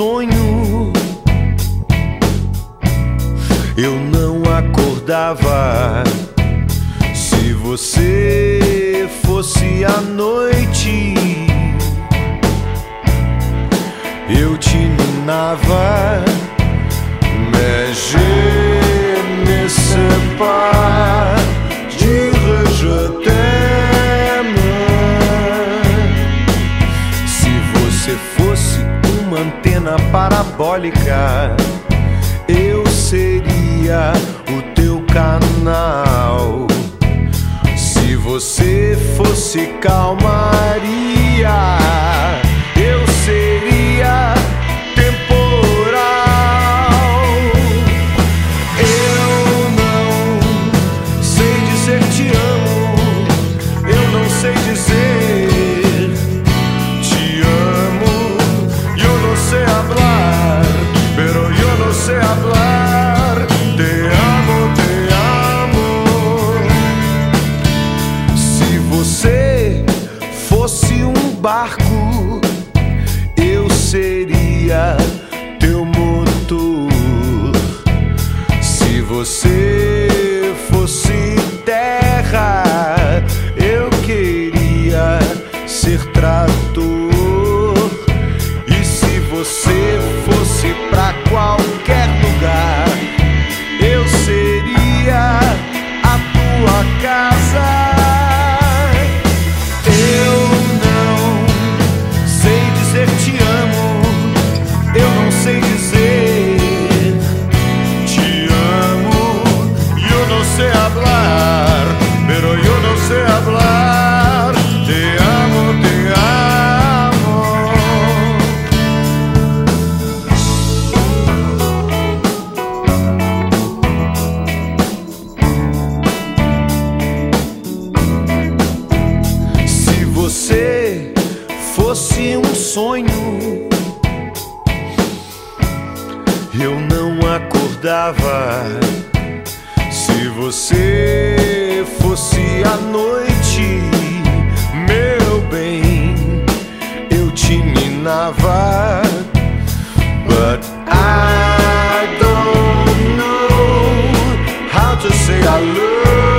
sonho. Eu não acordava. Se você fosse à noite, eu te ninava. Mais je ne sais pas dire je t'aime. Se você fosse uma antena parabólica, eu seria o teu canal. Se você fosse calmaria, eu seria temporal. Eu não sei dizer te amo, eu não sei dizer te amo. Eu não sei hablar, pero eu não sei hablar. Te amo, te amo. Se você fosse um barco, eu seria teu motor. Se você fosse terra, eu queria ser trator. E se você fosse pra qualquer lugar, eu seria a tua casa. Eu não sei dizer te amo, eu não sei dizer te amo. Eu não sei hablar, pero eu não sei hablar. Te amo, te amo. Se você fosse um sonho, eu não acordava. Se você fosse à noite, meu bem, eu te ninava. But I don't know how to say I love